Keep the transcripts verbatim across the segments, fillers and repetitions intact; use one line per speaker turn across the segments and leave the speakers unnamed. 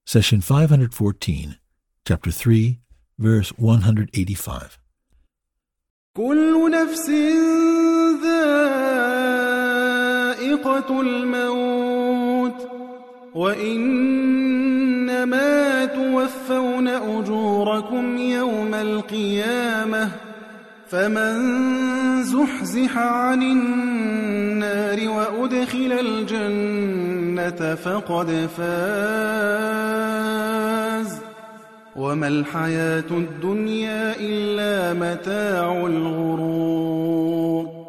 Session five hundred fourteen, Chapter three, Verse one hundred eighty-five.
كل نفس ذائقة الموت وإنما توفون أجوركم يوم القيامة فمن زحزح عن النار وأدخل الجنة فقد فاز وما الحياة الدنيا إلا متاع الغرور.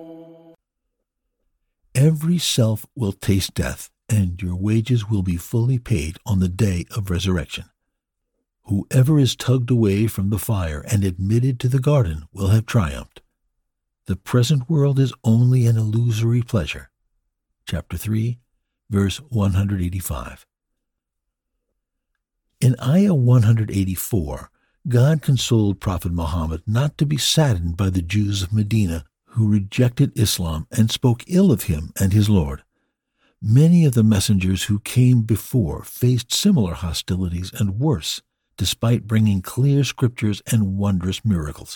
Every self will taste death, and your wages will be fully paid on the day of resurrection. Whoever is tugged away from the fire and admitted to the garden will have triumphed. The present world is only an illusory pleasure. Chapter three, verse one hundred eighty-five. In Ayah one hundred eighty-four, God consoled Prophet Muhammad not to be saddened by the Jews of Medina who rejected Islam and spoke ill of him and his Lord. Many of the messengers who came before faced similar hostilities and worse, despite bringing clear scriptures and wondrous miracles.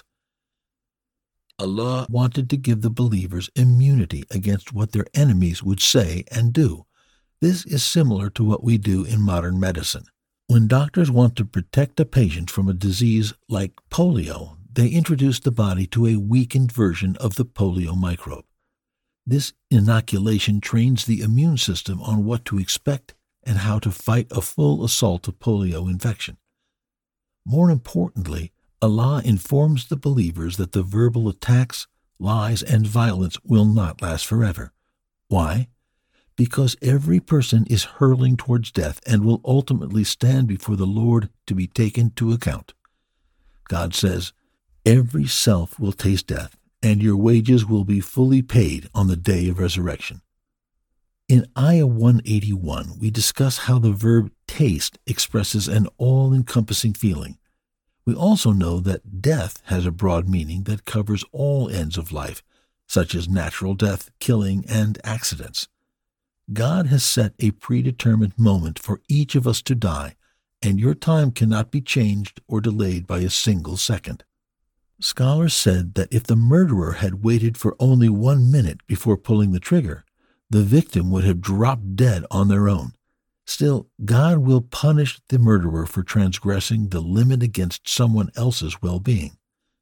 Allah wanted to give the believers immunity against what their enemies would say and do. This is similar to what we do in modern medicine. When doctors want to protect a patient from a disease like polio, they introduce the body to a weakened version of the polio microbe. This inoculation trains the immune system on what to expect and how to fight a full assault of polio infection. More importantly, Allah informs the believers that the verbal attacks, lies, and violence will not last forever. Why? Because every person is hurling towards death and will ultimately stand before the Lord to be taken to account. God says, "Every self will taste death, and your wages will be fully paid on the day of resurrection." In Ayah one eighty-one, we discuss how the verb taste expresses an all-encompassing feeling. We also know that death has a broad meaning that covers all ends of life, such as natural death, killing, and accidents. God has set a predetermined moment for each of us to die, and your time cannot be changed or delayed by a single second. Scholars said that if the murderer had waited for only one minute before pulling the trigger, the victim would have dropped dead on their own. Still, God will punish the murderer for transgressing the limit against someone else's well-being.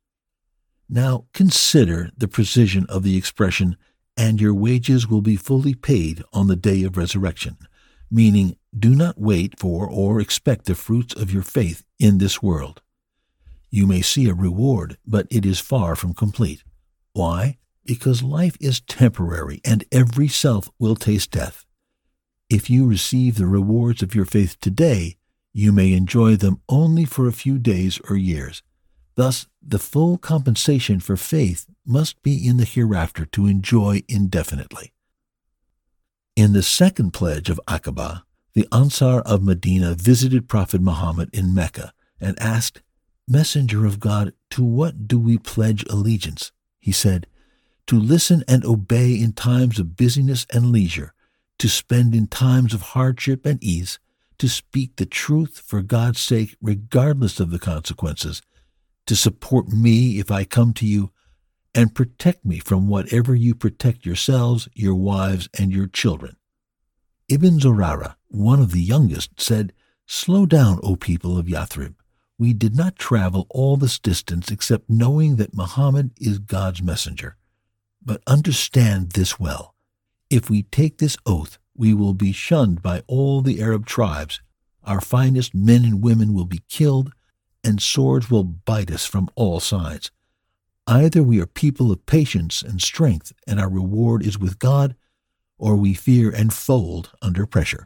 Now, consider the precision of the expression, "and your wages will be fully paid on the day of resurrection," meaning do not wait for or expect the fruits of your faith in this world. You may see a reward, but it is far from complete. Why? Because life is temporary and every self will taste death. If you receive the rewards of your faith today, you may enjoy them only for a few days or years. Thus, the full compensation for faith must be in the hereafter to enjoy indefinitely. In the second pledge of Aqaba, the Ansar of Medina visited Prophet Muhammad in Mecca and asked, "Messenger of God, to what do we pledge allegiance?" He said, "To listen and obey in times of busyness and leisure, to spend in times of hardship and ease, to speak the truth for God's sake regardless of the consequences, to support me if I come to you, and protect me from whatever you protect yourselves, your wives, and your children." Ibn Zurara, one of the youngest, said, "Slow down, O people of Yathrib. We did not travel all this distance except knowing that Muhammad is God's messenger. But understand this well. If we take this oath, we will be shunned by all the Arab tribes. Our finest men and women will be killed, and swords will bite us from all sides. Either we are people of patience and strength, and our reward is with God, or we fear and fold under pressure.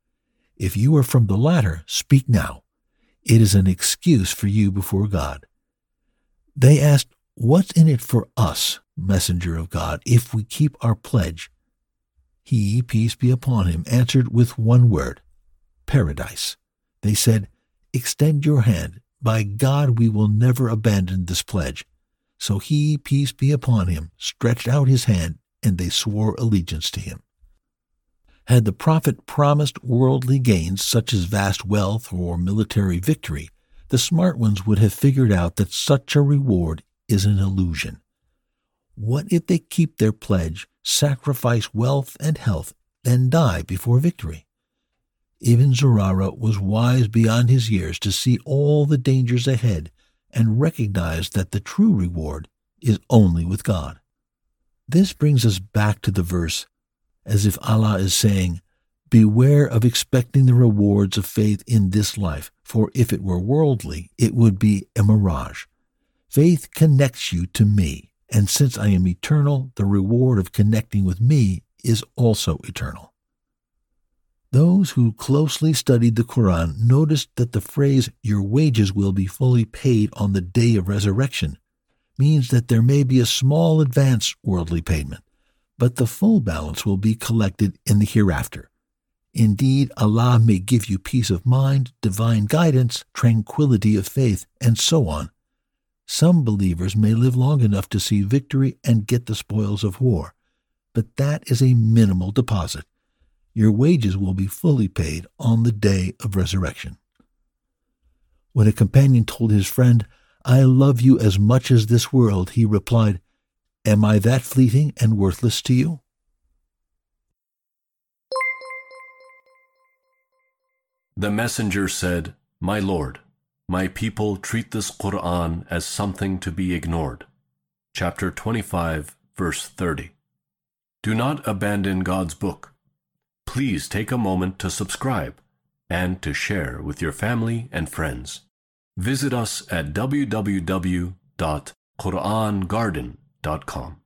If you are from the latter, speak now. It is an excuse for you before God." They asked, "What's in it for us, messenger of God, if we keep our pledge?" He, peace be upon him, answered with one word, "Paradise." They said, "Extend your hand. By God, we will never abandon this pledge." So he, peace be upon him, stretched out his hand, and they swore allegiance to him. Had the prophet promised worldly gains such as vast wealth or military victory, the smart ones would have figured out that such a reward is an illusion. What if they keep their pledge, sacrifice wealth and health, and die before victory? Ibn Zurara was wise beyond his years to see all the dangers ahead and recognize that the true reward is only with God. This brings us back to the verse, as if Allah is saying, "Beware of expecting the rewards of faith in this life, for if it were worldly, it would be a mirage. Faith connects you to me, and since I am eternal, the reward of connecting with me is also eternal." Those who closely studied the Quran noticed that the phrase, "your wages will be fully paid on the day of resurrection," means that there may be a small advance worldly payment, but the full balance will be collected in the hereafter. Indeed, Allah may give you peace of mind, divine guidance, tranquility of faith, and so on. Some believers may live long enough to see victory and get the spoils of war, but that is a minimal deposit. Your wages will be fully paid on the day of resurrection. When a companion told his friend, "I love you as much as this world," he replied, "Am I that fleeting and worthless to you?"
The messenger said, "My Lord, my people treat this Quran as something to be ignored." Chapter twenty-five, verse thirty. Do not abandon God's book. Please take a moment to subscribe and to share with your family and friends. Visit us at w w w dot quran garden dot com.